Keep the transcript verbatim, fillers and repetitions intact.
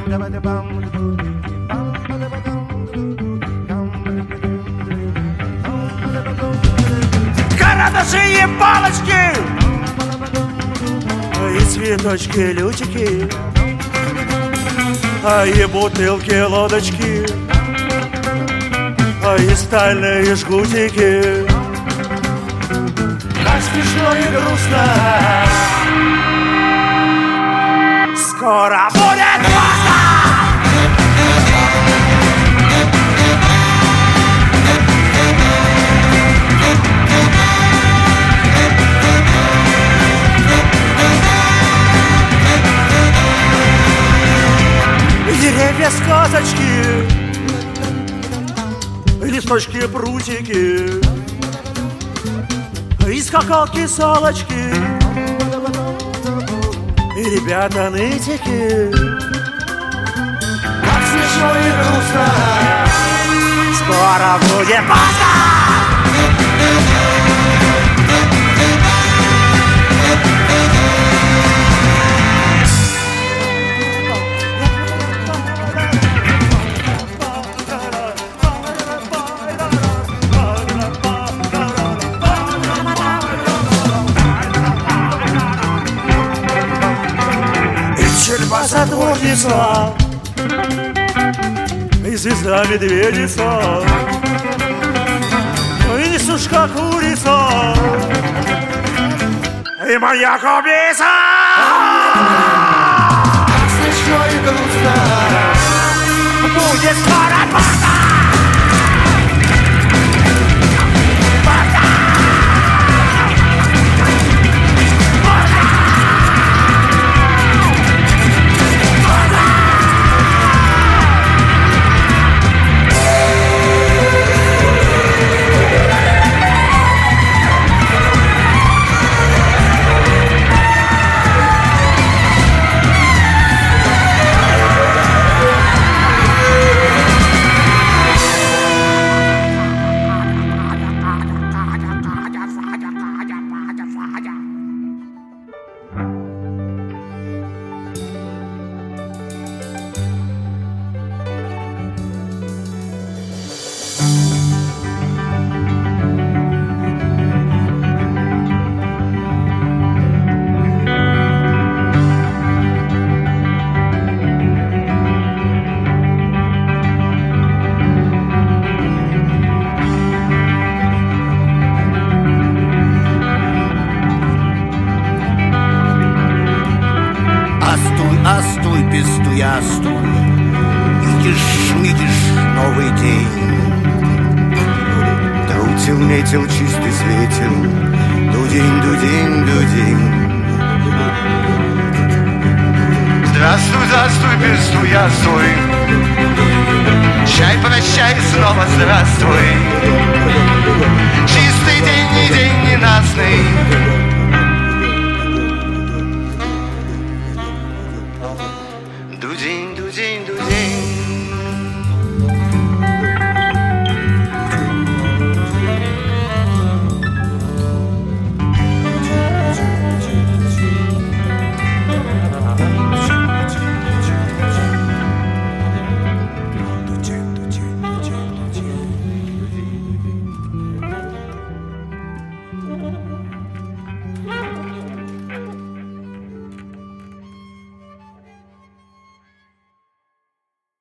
Карандаши и палочки, и цветочки, лютики, и бутылки, лодочки, и стальные жгутики. Как смешно и грустно, скоро будет поздно. Деревья, сказочки, листочки, прутики, и скакалки, салочки, и ребята нытики. Как смешно и грустно, скоро будет поздно. Затворница и звезда медведица, и несушка курица, и маньяк убийца. Как смешно и грустно, будет скоро поздно. Метил чистый светил, дудень, дудень, дудень. Здравствуй, здравствуй, пестуй, я стой. Чай, прощай, снова здравствуй. Чистый день, не день ненастный. Дудень, дудень.